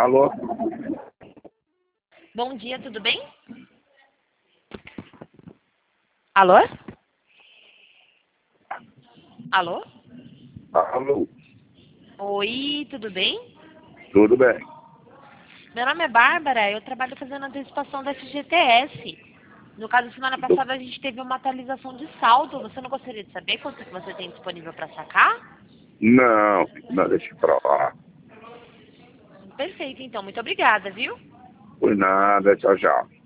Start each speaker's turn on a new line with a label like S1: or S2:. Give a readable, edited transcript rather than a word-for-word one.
S1: Alô?
S2: Bom dia, tudo bem? Alô? Alô?
S1: Alô?
S2: Oi, tudo bem?
S1: Tudo bem?
S2: Meu nome é Bárbara, eu trabalho fazendo antecipação da FGTS. No caso, semana passada a gente teve uma atualização de saldo. Você não gostaria de saber quanto que você tem disponível para sacar?
S1: Não, deixa pra lá.
S2: Perfeito, então. Muito obrigada, viu?
S1: Por nada, tchau, tchau.